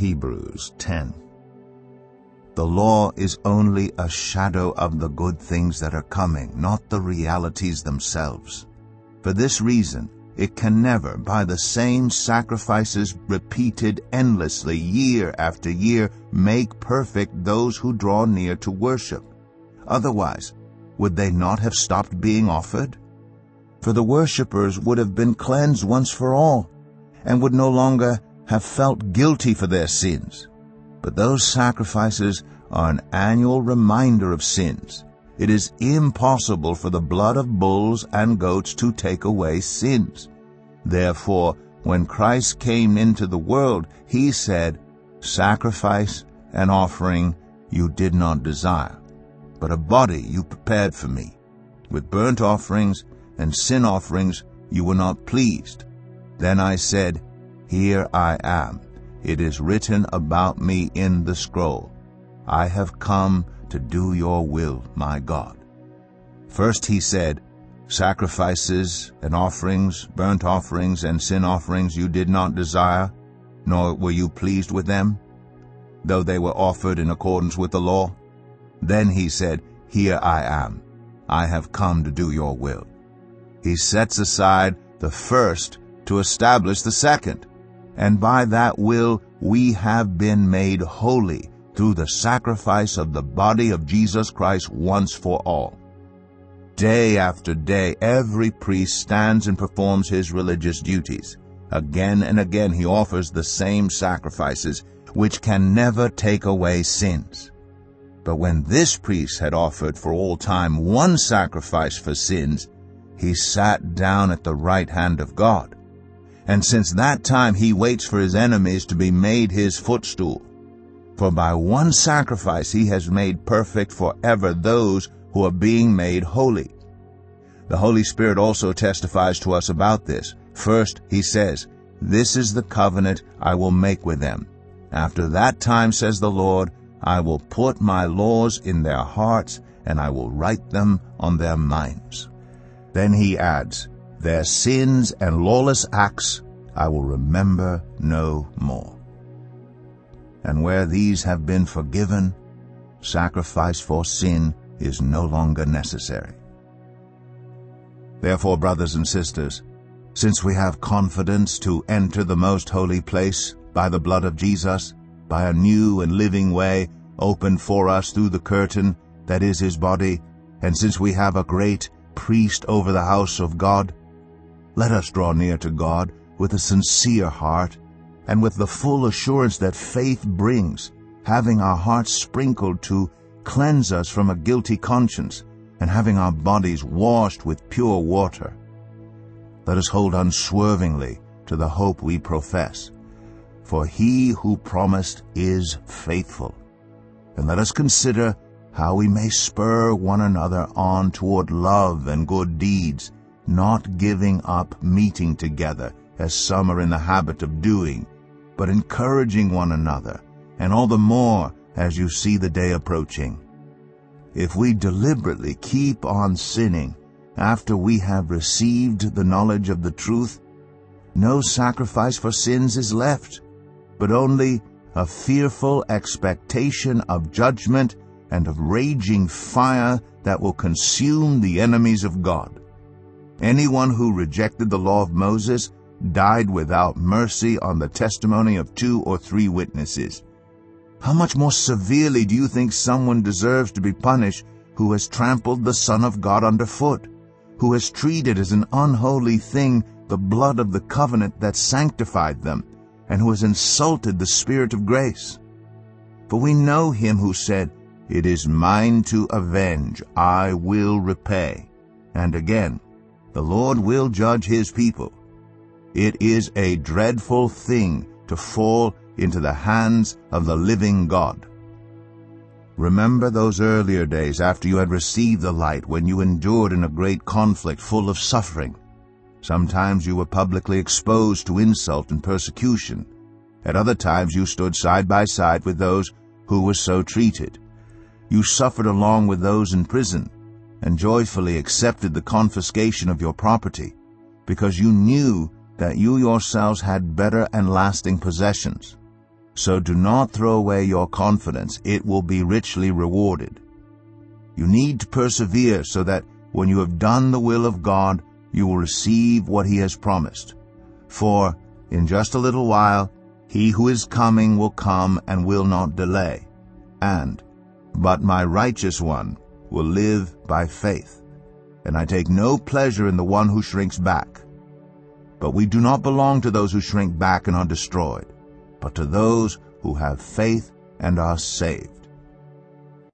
Hebrews 10. The law is only a shadow of the good things that are coming, not the realities themselves. For this reason, it can never, by the same sacrifices repeated endlessly year after year, make perfect those who draw near to worship. Otherwise, would they not have stopped being offered? For the worshippers would have been cleansed once for all, and would no longer have felt guilty for their sins. But those sacrifices are an annual reminder of sins. It is impossible for the blood of bulls and goats to take away sins. Therefore, when Christ came into the world, he said, "Sacrifice and offering you did not desire, but a body you prepared for me. With burnt offerings and sin offerings you were not pleased. Then I said, Here I am. It is written about me in the scroll. I have come to do your will, my God." First he said, "Sacrifices and offerings, burnt offerings and sin offerings you did not desire, nor were you pleased with them, though they were offered in accordance with the law." Then he said, "Here I am. I have come to do your will." He sets aside the first to establish the second, and by that will we have been made holy through the sacrifice of the body of Jesus Christ once for all. Day after day, every priest stands and performs his religious duties. Again and again he offers the same sacrifices, which can never take away sins. But when this priest had offered for all time one sacrifice for sins, he sat down at the right hand of God. And since that time he waits for his enemies to be made his footstool. For by one sacrifice he has made perfect forever those who are being made holy. The Holy Spirit also testifies to us about this. First, he says, "This is the covenant I will make with them. After that time, says the Lord, I will put my laws in their hearts, and I will write them on their minds." Then he adds, "Their sins and lawless acts I will remember no more." And where these have been forgiven, sacrifice for sin is no longer necessary. Therefore, brothers and sisters, since we have confidence to enter the most holy place by the blood of Jesus, by a new and living way opened for us through the curtain that is his body, and since we have a great priest over the house of God, let us draw near to God with a sincere heart and with the full assurance that faith brings, having our hearts sprinkled to cleanse us from a guilty conscience, and having our bodies washed with pure water. Let us hold unswervingly to the hope we profess, for he who promised is faithful. And let us consider how we may spur one another on toward love and good deeds, not giving up meeting together, as some are in the habit of doing, but encouraging one another, and all the more as you see the day approaching. If we deliberately keep on sinning after we have received the knowledge of the truth, no sacrifice for sins is left, but only a fearful expectation of judgment and of raging fire that will consume the enemies of God. Anyone who rejected the law of Moses died without mercy on the testimony of 2 or 3 witnesses. How much more severely do you think someone deserves to be punished who has trampled the Son of God underfoot, who has treated as an unholy thing the blood of the covenant that sanctified them, and who has insulted the Spirit of grace? For we know him who said, "It is mine to avenge, I will repay." And again, the Lord will judge his people. It is a dreadful thing to fall into the hands of the living God. Remember those earlier days after you had received the light, when you endured in a great conflict full of suffering. Sometimes you were publicly exposed to insult and persecution. At other times you stood side by side with those who were so treated. You suffered along with those in prison, and joyfully accepted the confiscation of your property, because you knew that you yourselves had better and lasting possessions. So do not throw away your confidence. It will be richly rewarded. You need to persevere so that when you have done the will of God, you will receive what He has promised. For in just a little while, He who is coming will come and will not delay. But my righteous one will live by faith. And I take no pleasure in the one who shrinks back. But we do not belong to those who shrink back and are destroyed, but to those who have faith and are saved.